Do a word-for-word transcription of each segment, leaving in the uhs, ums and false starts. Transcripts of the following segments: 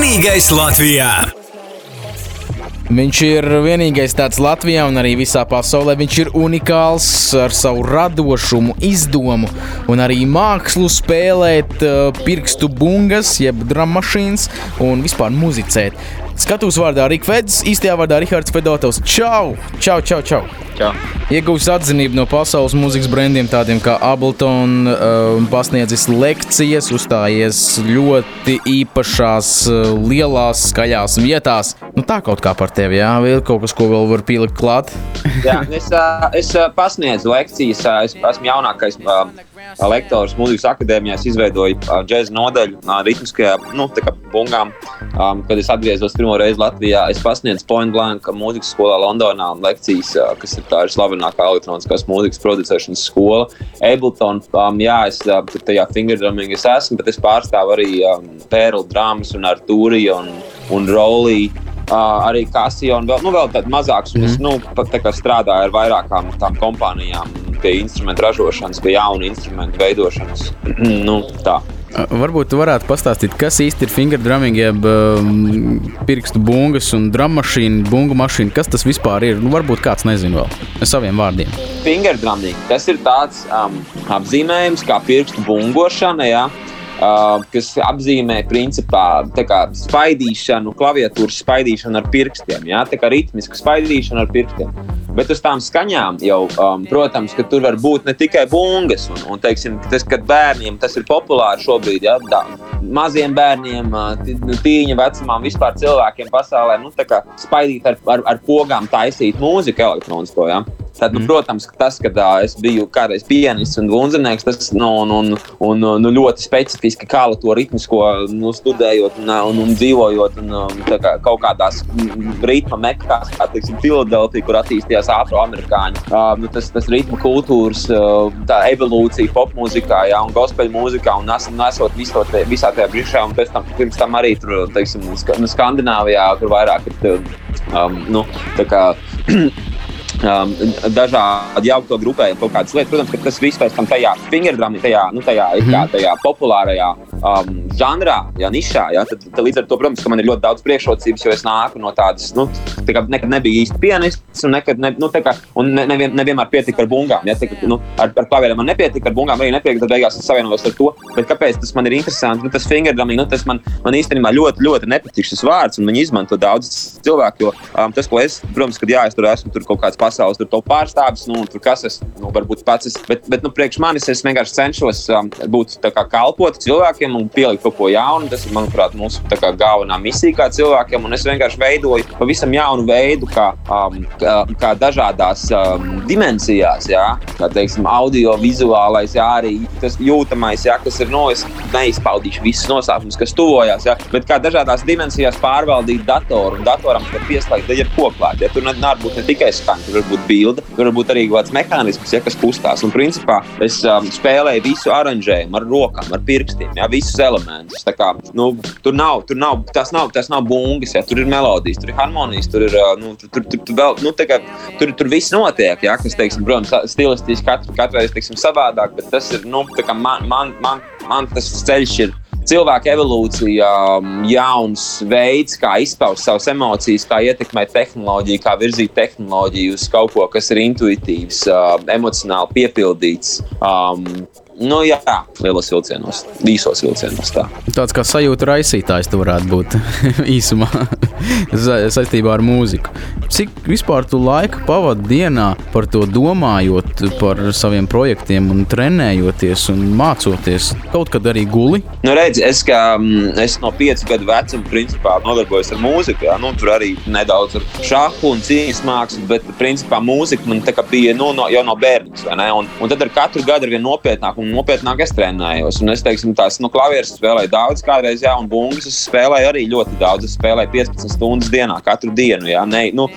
vienīgais Latvijā! Viņš ir vienīgais tāds Latvijā un arī visā pasaulē. Viņš ir unikāls ar savu radošumu, izdomu un arī mākslu spēlēt uh, pirkstu bungas, jeb drummašīnas un vispār muzicēt. Skatūs vārdā Rik Feds, īstajā vārdā Rihards Fedotovs. Čau! Čau, čau, čau! Čau! Iegūs atzinību no pasaules mūzikas brendiem tādiem kā Ableton, uh, pasniedzis lekcijas, uzstājies ļoti īpašās, uh, lielās, skaļās vietās. Nu tā kaut kā par tevi, jā? Vēl kaut kas, ko vēl var pielikt klāt? Jā, es, es pasniedzu lekcijas, es esmu jaunākais lektors Mūzikas akadēmijā, es izveidoju džēza nodaļu ritmiskajā, nu, tā kā bungām, kad es atgriezos pirmo reizi Latvijā. Es pasniedzu Point Blank mūzikas skolā Londonā lekcijas, kas ir tā ir slavenākā elektroniskās mūzikas producēšanas skola. Ableton, jā, es tajā fingerdrumming es esmu, bet es pārstāvu arī Pearl drums un Arturia un, un Rolly. Uh, arī Casio un vēl, nu, vēl tādi mazāks, un es nu, pat tā kā strādāju ar vairākām tām kompānijām pie instrumentu ražošanas, pie jaunu instrumentu veidošanas. nu, tā. Varbūt tu varētu pastāstīt, kas īsti ir fingerdrumming, jeb um, pirkstu bungas un drummašīna, bungu mašīna, kas tas vispār ir? Nu, varbūt kāds nezina vēl, ar saviem vārdiem. Fingerdrumming, tas ir tāds um, apzīmējums kā pirkstu bungošana, jā. Uh, kas apzīmē principā tā kā spaidīšanu, klaviatūras spaidīšanu ar pirkstiem, jā? Tā kā ritmisku spaidīšanu ar pirkstiem. Bet uz tām skaņām jau, um, protams, ka tur var būt ne tikai bungas, un, un teiksim, tas, kad bērniem tas ir populāri šobrīd, jā, da, maziem bērniem, tīņa vecumām, vispār cilvēkiem pasaulē, nu, tā kā spaidīt ar, ar, ar pogām taisīt mūziku elektronisko, jā. Tad, nu, protams, ka tas, kad uh, es biju kādreiz pianists un vunzernieks, tas nu, un, un, un, nu, ļoti specifiski kāla to ritmisko nu, studējot un, un, un dzīvojot un, tā kā, kaut kādās ritma mekās, kā teiksim, Filadelfija, kur attīstījās afroamerikāņi. Uh, nu, tas, tas ritma kultūras, uh, tā evolūcija popmūzikā, jā, un gospel mūzikā un nes, nesot viso te, visā tajā brīšā, un pēc tam, pirms tam arī tur, teiksim, Skandināvijā, kur vairāk ir, um, nu, tā kā Um, dažādi jaukto grupējumu kaut kādas lietas. Protams, ka tas viss pēc tam tajā fingerdrumming, tajā, nu, tajā, kā, tajā populārajā um, žanrā, jā, nišā, jā, tad, tad līdz ar to, protams, ka man ir ļoti daudz priekšrocības, jo es nāku no tādas, nu, tā kā nekad nebija īsti pianists un nekad, ne, nu, tā kā, un ne, nevien, nevienmēr pietika ar bungām, jā, tā kā, nu, ar, ar klavieriem man nepietika, ar bungām arī nepietika, tad beigās es savienojos ar to, bet kāpēc tas man ir interesanti, nu, tas fingerdrumming, nu, tas man, man īstenībā ļoti, ļoti nepatīk šis vārds, un viņi izmanto daudz cilvēku, jo um, tas, ko es, protams, kad jā, es tur esmu, tur kaut kāds pasaules, tur to pārstāvis, nu, tur kas es, nu, varbūt pats es, bet, bet, nu, priekš manis es vienkārši cenšos um, būt tā kā kalpot cilvēkiem un pielikt kaut ko jaunu, tas ir, manuprāt, mūsu tā kā galvenā misija kā cilvēkiem, un es vienkārši veidoju pavisam jaunu veidu, kā, um, kā, kā dažādās um, dimensijās, jā, kā, teiksim, audio, vizuālais, jā, arī tas jūtamais, jā, kas ir, no, es neizpaudīšu visas nosaukumus, kas tuvojās, jā, bet kā dažādās dimensijās pārvaldīt datoru, un datoram var pieslēgt jebko klāt, ja tur nevar būt ne tikai skaņa, tur var būt bilde, tur var būt arī kāds mehānisms, ja, kas kustās. Un principā es um, spēlēju visu aranžējumu ar rokām, ar pirkstiem, ja, visus elementus. Tā kā, nu, tur nav, tur nav, tas nav, tas nav bungas, ja, tur ir melodijas, tur ir harmonijas, tur ir, nu, tur, tur, tur, tur vēl, nu, tā kā, tur, tur viss notiek, ja, kas, teiksim, protams, stilistiski katru, katreiz, teiksim, savādāk, bet tas ir, nu, tā kā man, man, man, man tas ceļš ir cilvēka evolūcija, jauns veids, kā izpaust savas emocijas, kā ietekmēt tehnoloģiju, kā virzīt tehnoloģiju uz kaut ko, kas ir intuitīvs, emocionāli piepildīts. Um, Nu jā, lielos vilcienos, īsos vilcienos tā. Tāds kā sajūta raisītājs tu varētu būt īsumā saistībā ar mūziku. Cik vispār tu laika pavadi dienā par to domājot, par saviem projektiem un trenējoties un mācoties? Kaut kad arī guli? Nu redzi, es, kā, es no piecu gadu vecuma principā nodarbojos ar mūziku, jā. Nu, tur arī nedaudz ar šahu un cīņas mākslu, bet principā mūzika man tā kā bija nu, no, jau no bērnības, vai ne? Un, un tad ar katru gadu ar vien nopietnāk un nopietnāk es trenējos. Un es, teiksim, tās, nu, klavieres spēlēju daudz kādreiz, jā, un bungas es spēlēju arī ļoti daudz. Es spēlēju piecpadsmit stundas dienā, katru dienu, jā. Ne, nu,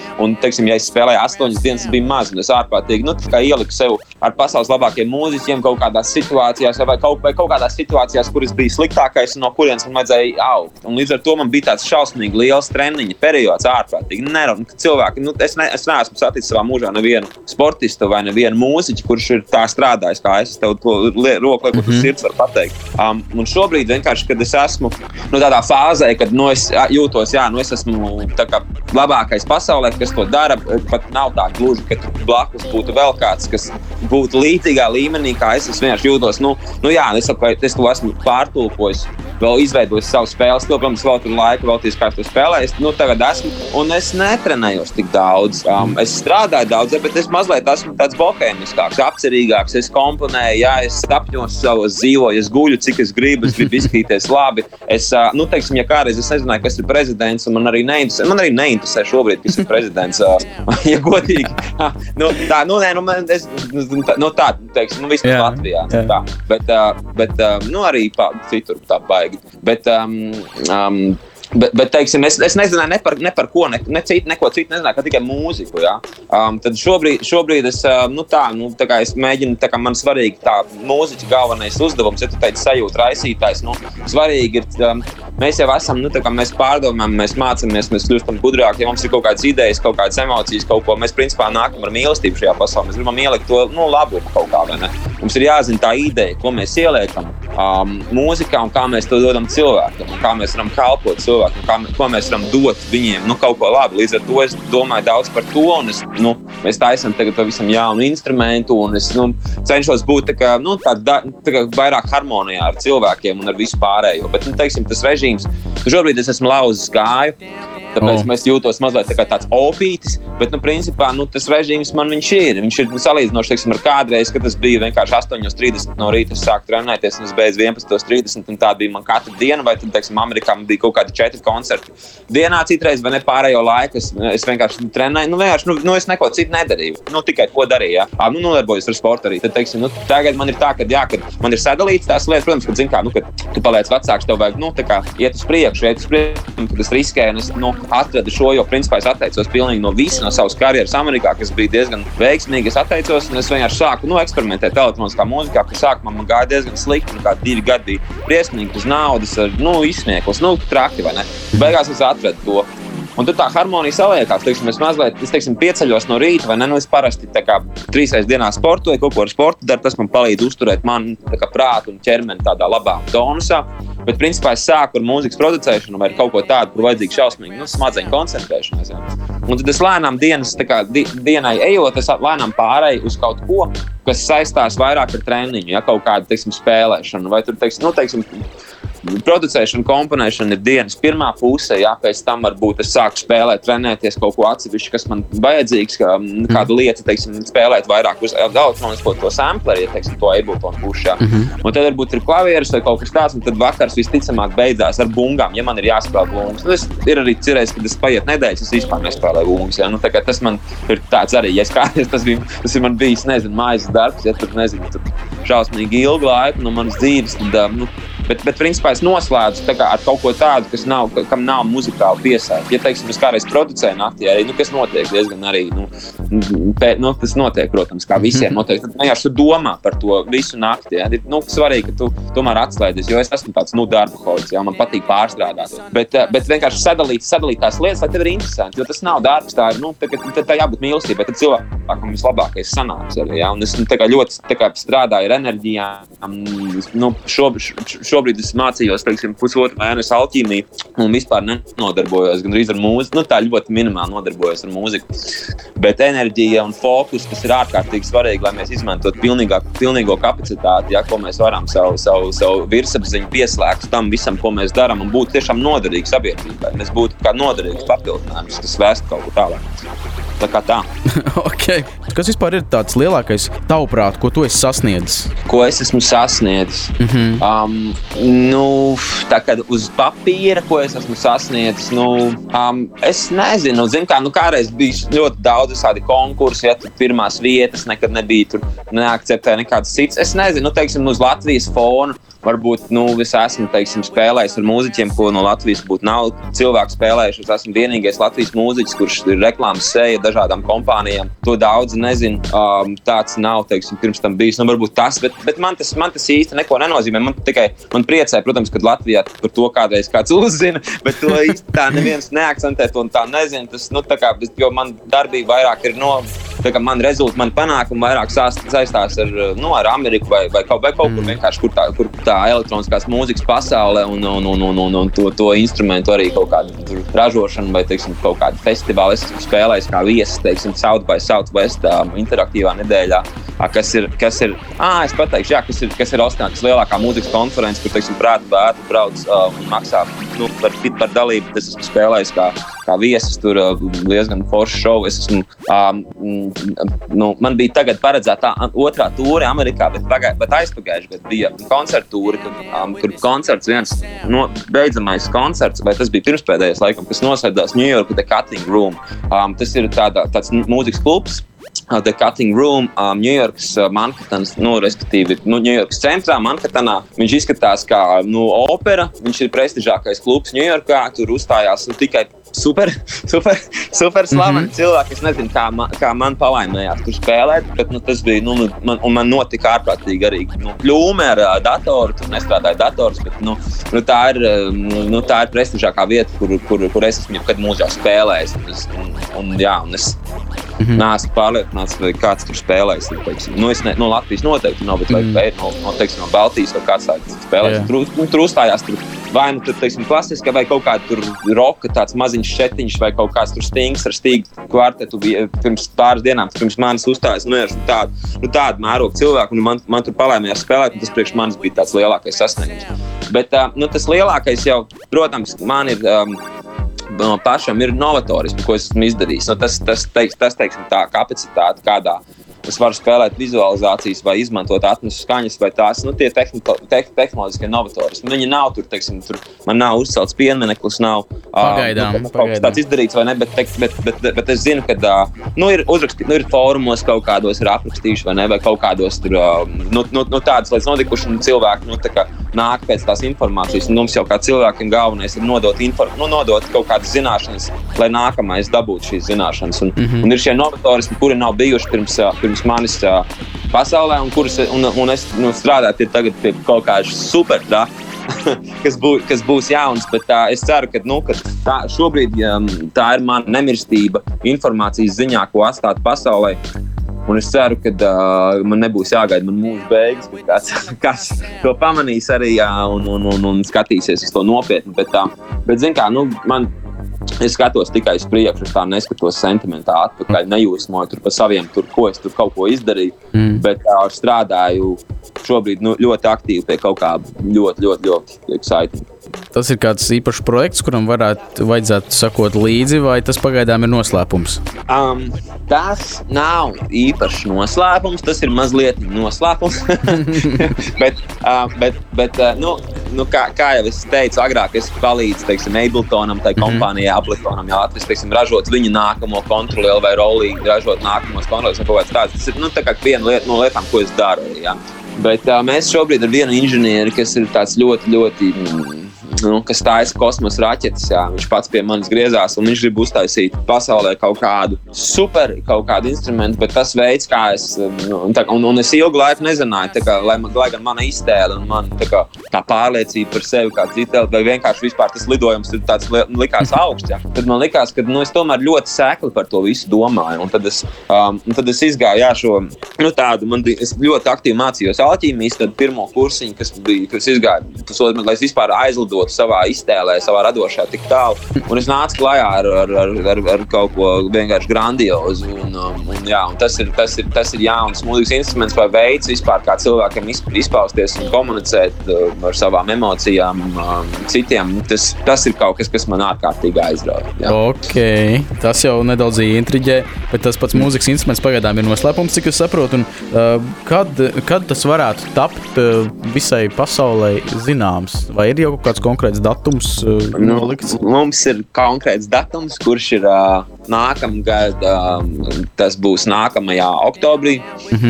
Un, teiksim, ja es spēlēju astoņas dienas, tas bija maz, un es ārprātīgi, nu, tā kā ieliku sev ar pasaules labākiem mūziķiem kaut kādās situācijās, vai kaut, vai kaut kādās situācijās, kuras bija sliktākais un no kurienes man vajadzēja augt. Un līdz ar to man bija tāds šausmīgi liels treniņa periods ārprātīgi. Neram, cilvēki, nu, es, ne, es neesmu saticis savā mūžā nevienu sportistu vai nevienu mūziķu, kurš ir tā strādājis, kā es tev to roku lieku, mm-hmm. sirds var pateikt. Um, un šobrīd vienkārši, kad es esmu nu, tādā fāzē, kad nu, es jūtos, jā, nu, es esmu tā kā labākais pasaulē, kas to dara, pat nav tā gluži, ka tur blakus būtu vēl kāds, kas būtu līdzīgā līmenī, kā es, es vienkārši jūtos. Nu, nu jā, es, es to esmu pārtulkojis, vēl izveidojis savu spēles, to, protams, vēl tur laiku, vēl tīs kā to spēlējis. Nu, tagad esmu, un es netrenējos tik daudz. Um, es strādāju daudz, bet es mazliet esmu tāds bohēmiskāks, apcerīgāks. Es komponēju, jā, es sapņos savos dzīvoju, es guļu, cik es gribu, es gribu izskatīties labi. Es, uh, nu, teiksim, ja kādreiz es nezināju, kas ir prezidents, un man arī neinteresē, man arī neinteresē šobrīd, kas ir prezidents, uh, ja godīgi. nu, tā, nu, nē, nu, man, es, nu, tā, teiksim, nu, vismaz yeah, Latvijā. Yeah. Tā. Bet, uh, bet uh, nu, arī pā, citur tā baigi. Bet, um, um, bet, bet teiksim, es, es nezināju ne par, ne par ko, ne, ne cit, neko citu nezināju, kā tikai mūziku. Ja? Um, tad šobrīd, šobrīd es, uh, nu tā, nu, tā kā es mēģinu, tā kā man svarīgi tā mūziķa galvenais uzdevums, ja tu teici sajūta raisītājs, nu, svarīgi ir, um, mēs jau esam, nu, tā kā mēs pārdomājam, mēs mācamies, mēs kļūstam gudrāki, ja mums ir kaut kādas idejas, kaut kādas emocijas, kaut ko, mēs principā nākam ar mīlestību šajā pasaulē, mēs gribam ielikt to, nu, labumu kaut kā, vai ne? Mums ir jāzina tā ideja, ko mēs ieliekam um, mūzikā un kā mēs to dodam cilvēkam, un kā mēs varam kalpot cilvēkam, kā, ko mēs varam dot viņiem, nu, kaut ko labi. Līdz ar to es domāju daudz par to, un es, nu, mēs taisam tagad pavisam jaunu instrumentu, un es, nu, cenšos būt tā kā, nu, tā, tā kā vairāk harmonijā ar cilvēkiem un ar visu pārējo. Bet, nu, teiksim, tas režīms, šobrīd es esmu lauzis kāju, tāpēc oh. es jūtos mazliet tā kā tāds opītis, bet, nu, principā, nu, tas režīms man viņš ir. Viņš ir salīdzinoši, teiksim, ar kādreiz, kad tas bija vienkārši astoņi trīsdesmit no rīta, es sāku trenēties, un es beidzu vienpadsmit trīsdesmit, un tā bija man katra diena, vai tad, teiksim, Amerikā man bija kaut kādi četri koncerti dienā citreiz, vai ne pārējo laiku, es, es vienkārši trenēju, nu, vienkārši, nu, nu, es neko citu nedarīju, nu, tikai ko darīju, jā. À, nu, nodarbojos ar sportu arī, tad, teiksim, nu, tagad man ir tā, ka, jā, kad man ir sadalīts tās lietas, protams, kad, zin kā, nu, kad tu paliec vecāks, tev vajag, nu, tā kā, iet uz priekšu, iet uz priekšu, kad es riskēju, un es, nu, atradu šo, jo, principā, es atteicos pilnīgi no visa, no savas karjeras Amerikā, kas bija diezgan veiksmīgi, es atteicos, un es vienkārši sāku, nu, eksperimentēt elektroniskā mūzikā, ka sākumā man gāja diezgan slikti, un kā divi gadi bija briesmīgi, uz naudas, ar, nu, izsmieklis, nu, traki, vai ne? Beigās es atradu to. Un tur tā harmonija saliekās, teiksim, es mazliet, es, teiksim, pieceļos no rīta, vai ne, nu, es parasti tā kā trīsreiz dienā sportoju, kaut ko ar sportu daru, tas man palīdz uzturēt mani tā kā prātu un ķermeni tādā labā tonusā, bet, principā, es sāku ar mūzikas producēšanu vai ar kaut ko tādu, kur vajadzīgi šausmīgi, nu, smadzeņu koncentrēšanās, jā. Un tad es lēnām dienas, tā kā di, dienai ejot, es lēnām pārēju uz kaut ko, kas saistās vairāk ar treniņu, ja, kaut kādu, teiksim, spēlēšanu, vai tur, teiksim, nu, teiksim, producēšana, komponēšana ir dienas pirmā puse, jā, pēc tam varbūt es sāku spēlēt, trenēties kaut ko atsevišķi, kas man vajadzīgs, kā, kādu lietu, teiksim, spēlēt vairāk uz elektronisko to sampleri, ja, teiksim, to Ableton pušu, jā. Mm-hmm. Un tad varbūt ir klavieres vai kaut kas tāds, un tad vakars visticamāk beidzās ar bungām, ja man ir jāspēlē bungas. Nu, es, ir arī cerējis, kad es paiet nedēļas, es vispār nespēlēju bungas, jā. Nu, tā kā tas man ir tāds arī, ja es kādreiz, tas, bija, tas ir man bijis, nezinu, mājas darbs, ja tur, nezinu, tur šausmīgi ilgu laiku no manas dzīves, tad, nu, Bet, bet, principā, es noslēdzu kā, ar kaut ko tādu, kas nav, kam nav muzikāli piesaistīts. Ja, teiksim, es kādreiz producēju naktī, arī, nu, kas notiek diezgan arī, nu, pē, nu, tas notiek, protams, kā visiem notiek. Tad vienkārši tu domā par to visu naktī. Ja. Ir, nu, svarīgi, ka tu tomēr atslēdies, jo es esmu tāds, nu, darboholiks, ja, man patīk pārstrādāt. Bet, bet vienkārši sadalīt, sadalīt tās lietas, lai tev ir interesanti, jo tas nav darbs, tā ir, nu, tā, tā, tā jābūt mīlestībai, tad cilvēkam vislabākais sanāks arī, ja. Un es, nu, tā kā ļoti, tā kā strādāju ar enerģijām, nu, šobrīd, šobrīd es mācījos, teiksim, pusotru mēnesi alķīmiju un vispār nenodarbojos gandrīz ar mūziku. Nu, tā ļoti minimāli nodarbojos ar mūziku. Bet enerģija un fokus, kas ir ārkārtīgi svarīgi, lai mēs izmantotu pilnīgā, pilnīgo kapacitāti, ja, ko mēs varam savu, savu, savu virsapziņu pieslēgt tam visam, ko mēs darām, un būt tiešām noderīgi sabiedrībai. Mēs būtu kā noderīgs papildinājums, kas vēst kaut ko tālāk. Tā kā tā. Okay. Kas vispār ir tāds lielākais tavuprāt, ko tu esi sasniedzis? Ko es esmu sasniedzis? Mm-hmm. Um, nu, tā kā uz papīra, ko es esmu sasniedzis, nu, um, es nezinu, zinu kā, nu, kādreiz bija ļoti daudz visādi konkursi, ja tur pirmās vietas nekad nebija, tur neakceptēja nekādas cits. Es nezinu, nu, teiksim, uz Latvijas fonu. varbūt, nu, es esmu, teiksim, spēlējis ar mūziķiem, ko no Latvijas būtu nav cilvēku spēlējuši. Es esmu vienīgais Latvijas mūziķis, kurš ir reklāmas seja dažādām kompānijām. To daudz nezinu. Um, tāds nav, teiksim, pirms tam bijis. Nu, varbūt tas, bet, bet man, tas, man tas īsti neko nenozīmē. Man tikai man priecē, protams, kad Latvijā par to kādreiz kāds uzzina, bet to īsti tā neviens neakcentē to un tā nezinu. Tas, nu, tā kā, jo man darbība vairāk ir no, tā kā man rezultāti, man panākumi vairāk saistās ar, nu, ar Ameriku vai, vai kaut, vai kaut kur vienkārši, kur tā, kur tā elektroniskās mūzikas pasaule un, un, un, un, un, un to, to instrumentu arī kaut kādu ražošanu vai, teiksim, kaut kādu festivālu. Es esmu spēlējis kā viesis, teiksim, South by Southwest interaktīvā nedēļā, kas ir, kas ir, ā, es pateikšu, jā, kas ir, kas ir Ostinā, tas lielākā mūzikas konferences, kur, teiksim, prātu bētu brauc uh, un maksā, nu, par, par dalību. Es esmu spēlējis kā, kā viesis, tur uh, diezgan foršs šovu. Es esmu, um, nu, man bija tagad paredzēta tā otrā tūre Amerikā, bet, pagāj, bet aizpagājuši, bet bija koncertu tūre, kur, um, kur koncerts viens, no, beidzamais koncerts, vai tas bija pirmspēdējais laikam, kas nosēdās New York The Cutting Room. Um, tas ir tāda, tāds mūzikas klubs, uh, The Cutting Room, um, New Yorkas, uh, Manhattans, nu, respektīvi, nu, New Yorkas centrā, Manhattanā. Viņš izskatās kā, nu, opera, viņš ir prestižākais klubs New Yorkā, tur uzstājās, nu, tikai super, super, super slaveni mm-hmm. cilvēki. Es nezinu, kā man, kā man palaimējās tur spēlēt, bet nu, tas bija, nu, man, un man notika ārprātīgi arī nu, kļūme ar uh, datoru, tur nestrādāja dators, bet nu, nu, tā, ir, nu, nu, tā ir prestižākā vieta, kur, kur, kur es esmu jebkad mūžā spēlējis. Un, es, un, un, jā, un es mm-hmm. neesmu pārliecināts, vai kāds tur spēlējis. Teiksim. Nu, es ne, no Latvijas noteikti nav, bet mm. vai no, no, teiksim, no Baltijas vai kāds tāds spēlējis. Yeah. Tur, nu, tur uzstājās tur vai nu tur, teiksim, klasiska, vai kaut kāda tur roka, tāds maziņš šetiņš, vai kaut kāds tur Stings ar Stīgu kvartetu bija pirms pāris dienām, pirms manis uzstājas, nu, ir tādu, nu, tādu mērogu cilvēku, un man, man tur palaimējās spēlēt, un tas priekš manis bija tāds lielākais sasniegums. Bet, uh, nu, tas lielākais jau, protams, man ir, um, no pašam ir novatorismu, ko es esmu izdarījis. Nu, tas, tas, teiks, tas, teiksim, tā kapacitāte, kādā es varu spēlēt vizualizācijas vai izmantot atnesu skaņas, vai tās, nu, tie tehni, te, tehnoloģiskie novatorismi. Viņi nav tur, teiksim, tur man nav uzcelts pienmineklis, nav pagaidām, uh, nu, kaut kas tāds izdarīts, vai ne, bet, bet, bet, bet, bet es zinu, ka, uh, nu, ir uzrakstīt, nu, ir fórumos kaut kādos ir aprakstījuši, vai ne, vai kaut kādos tur, uh, nu, nu, nu, tādas lietas notikuši, un cilvēki, nu, tā kā nāk pēc tās informācijas, un mums jau kā cilvēkiem galvenais ir nodot, inform, nu, nodot kaut kādas zināšanas, lai nākamais dabūtu šīs zināšanas, un, mm-hmm. un ir šie novatorismi, kuri nav bijuši pirms, pirms manis uh, pasaulē, un, kuras, un, un es nu, strādāju pie tagad pie kaut kādas super traki, kas, bū, kas būs jauns, bet uh, es ceru, ka, nu, ka tā, šobrīd um, tā ir mana nemirstība informācijas ziņā, ko atstāt pasaulē. Un es ceru, ka uh, man nebūs jāgaida man mūža beigas, bet kāds, kāds to pamanīs arī jā, un, un, un, un skatīsies uz to nopietni. Bet, uh, bet zin kā, nu, man, es skatos tikai uz priekšu, es tā neskatos sentimentā atpakaļ, nejūsmoju tur pa saviem, tur, ko es tur kaut ko izdarīju, mm. bet uh, strādāju šobrīd nu, ļoti aktīvi pie kaut kā ļoti, ļoti, ļoti exciting. Tas ir kāds īpašs projekts, kuram varētu vajadzētu sakot līdzi, vai tas pagaidām ir noslēpums? Um, tas nav īpašs noslēpums, tas ir mazliet noslēpums. bet, uh, bet, bet uh, nu, nu, kā, kā jau es teicu agrāk, es palīdzu, teiksim, Abletonam, tai kompānijai Abletonam, ja Latvijas, teiksim, ražot viņu nākamo kontrolielu vai rolīgi, ražot nākamos kontrolielus vai kaut kāds tāds. Tas ir, nu, tā kā viena lieta no lietām, ko es daru, jā. Bet uh, mēs šobrīd ar vienu inženieri, kas ir tāds ļoti, ļoti, nu, kas taisa kosmosa raķetes, jā, viņš pats pie manis griezās un viņš grib uztaisīt pasaulē kaut kādu super, kaut kādu instrumentu, bet tas veids, kā es, nu, tā, un, un es ilgu laiku nezināju, tā kā, lai, man, lai gan mana iztēle un man tā, kā, tā pārliecība par sevi kā citu, vai vienkārši vispār tas lidojums ir tāds likās augsts, jā. Tad man likās, ka, nu, es tomēr ļoti sekli par to visu domāju, un tad es, um, un tad es izgāju, jā, šo, nu, tādu, man bija, es ļoti aktīvi mācījos alķīmijas, tad pirmo kursiņu, kas bija, kas izgāja pusotru, lai es vispār aizlidotu savā iztēlē, savā radošā tik tālu. Un es nācu klajā ar, ar, ar, ar, ar kaut ko vienkārši grandiozu. Un, un, jā, un tas, ir, tas, ir, tas ir jauns mūzikas instruments vai veids vispār, kā cilvēkiem izpausties un komunicēt ar savām emocijām citiem. Tas, tas ir kaut kas, kas man ārkārtīgi aizrauja. Jā. Ok, tas jau nedaudz intriģē, bet tas pats mūzikas instruments pagaidām ir noslēpums, cik es saprotu. Un, uh, kad, kad tas varētu tapt uh, visai pasaulē zināms? Vai ir jau kāds konkrēts datums uh, nu, nolikts? Mums ir konkrēts datums, kurš ir uh, nākamgad, uh, tas būs nākamajā oktobrī. Mm-hmm.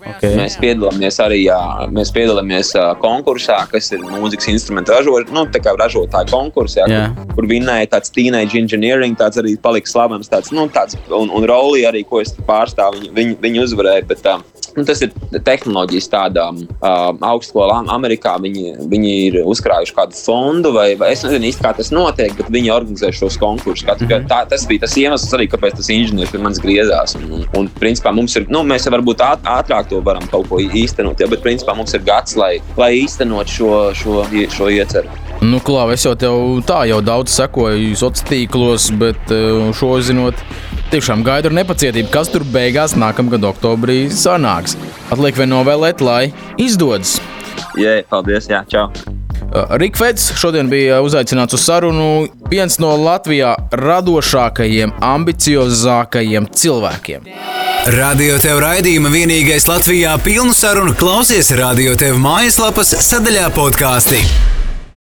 Okay. Mēs piedalāmies arī jā, mēs piedalāmies uh, konkursā, kas ir mūzikas instrumentu ražotāju, nu, tā kā ražotāju konkursā, yeah. kur, kur vinnēja tāds Teenage Engineering, tāds arī palika slavams, tāds, nu, tāds, un, un Rolī arī, ko es pārstāvu, viņi, viņi, viņi uzvarēja, bet uh, nu, tas ir tehnoloģijas tādā uh, augstskolā Amerikā, viņi, viņi ir uzkrājuši kādu fondu, vai, vai es nezinu īsti, kā tas notiek, bet viņi organizē šos konkursus. Mm-hmm. Tā, tas bija tas iemesls arī, kāpēc tas inženieris pie manis griezās. Un, un, un principā mums ir, nu, mēs jau varbūt ātrāk to varam kaut ko īstenot, ja, bet principā mums ir gads, lai, lai īstenot šo, šo, šo ieceru. Nu, Klau, es jau tev tā jau daudz sekoju sociālos tīklos, bet šo zinot, tiešām gaidu ar nepacietību, kas tur beigās nākamgad oktobrī sanāks. Atliek vien novēlēt, lai izdodas. Jā, paldies, jā, čau. Rik Feds šodien bija uzaicināts uz sarunu, viens no Latvijā radošākajiem, ambiciozākajiem cilvēkiem. Radio Tev raidījuma vienīgais Latvijā pilnu sarunu klausies Radio Tev mājaslapas sadaļā podkāsti.